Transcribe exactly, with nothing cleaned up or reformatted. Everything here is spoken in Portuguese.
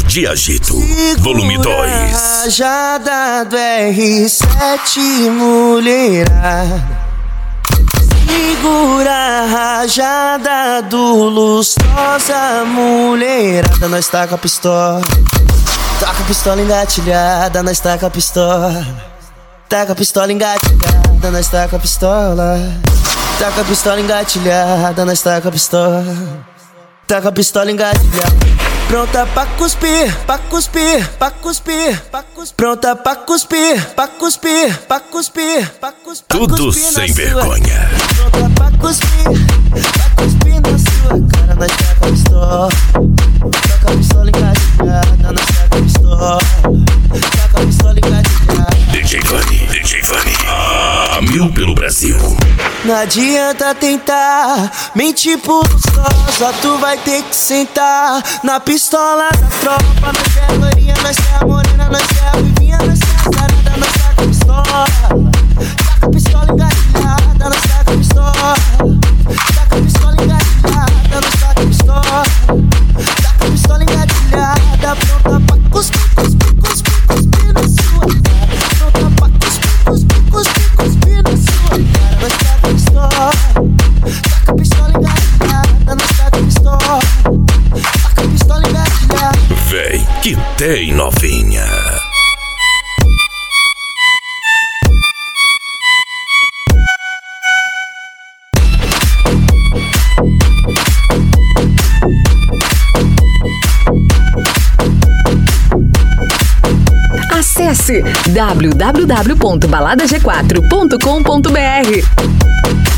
de Agito, volume dois. Rajada do R sete, mulherada. Segura a rajada do Lustrosa, mulherada. Nós tá com a pistola, tá com a pistola engatilhada. Nós tá com a pistola, tá com a pistola engatilhada. Nós tá com a pistola, tá com a pistola engatilhada. Nós tá com a pistola, tá com a pistola engatilhada. Pronta pra cuspir, pra cuspir, pra cuspir, pra cuspir. Pronta pra cuspir, pra cuspir, pra cuspir, pra cuspir. Tudo sem vergonha. Pronta pra cuspir, pra cuspir na sua cara. Nós tá com a pistola, tá com a pistola engatilhada. Nós tá com a pistola, tá com a pistola engatilhada. D J Vani, D J Vani, a mil pelo Brasil. Não adianta tentar mentir por Lustrosa, tu vai ter que sentar na pistola da tropa. Nós é a loirinha, nós é a morena, nós é a vivinha, nós é a sarada. Nós tá com a pistola, tá com a pistola engatilhada. Nós tá com a pistola, tá com a pistola engatilhada. Nós tá com a pistola, tá com a pistola engatilhada. Pronta pra cuspir, cuspir, cuspir, cuspir na sua cara. Pronta pra cuspir, cuspir, cuspir, cuspir na sua cara. Nós tá com a pistola, tá com a pistola engatilhada. Nós tá com a pistola, tá com a pistola engatilhada. Vem que tem novinha. Acesse w w w ponto balada g quatro ponto com ponto b r.